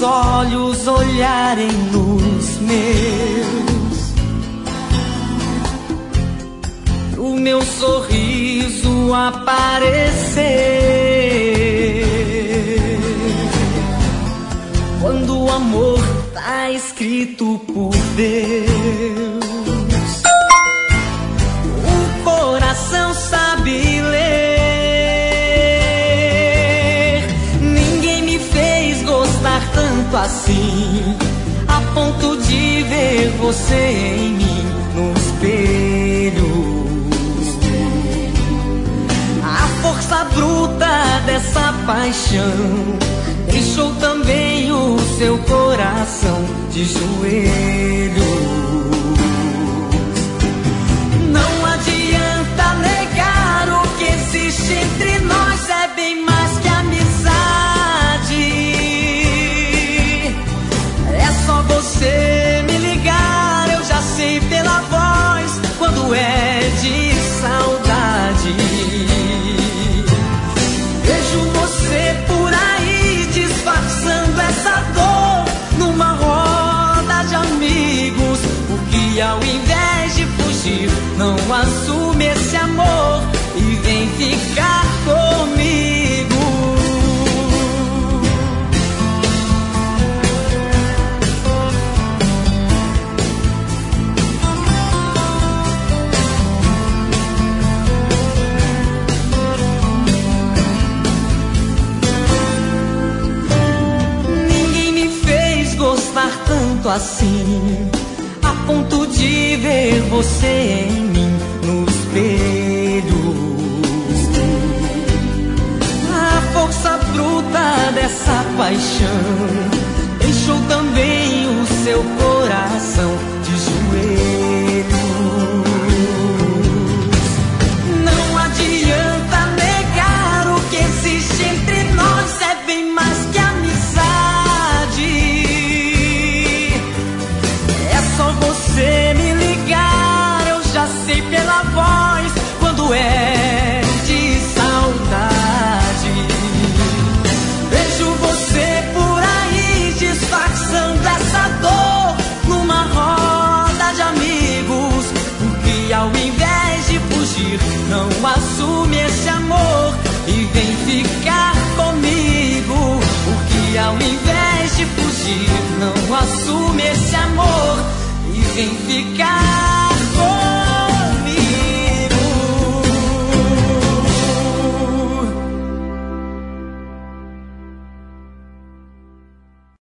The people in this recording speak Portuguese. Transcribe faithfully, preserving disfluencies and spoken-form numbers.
olhos olharem nos meus, pro meu sorriso aparecer. Quando o amor tá escrito por Deus, o coração sabe ler. Ninguém me fez gostar tanto assim, a ponto de ver você em mim no espelho. A força bruta dessa paixão deixou também o seu coração de joelhos. Não adianta negar, o que existe entre nós é bem mais que amizade. É só você me ligar, eu já sei pela voz quando é de saudade. Vejo você por aí disfarçando essa dor numa roda de amigos, porque ao invés de fugir, não assume esse amor e vem ficar comigo. Tanto assim, a ponto de ver você em mim no espelho. A força bruta dessa paixão deixou também o seu coração de joelhos. Não adianta negar, o que existe entre nós é bem mais que amizade. Você me ligar, eu já sei pela voz quando é de saudade. Vejo você por aí disfarçando essa dor numa roda de amigos, porque ao invés de fugir, não assume esse amor e vem ficar comigo. Porque ao invés de fugir, não assume esse amor e vem ficar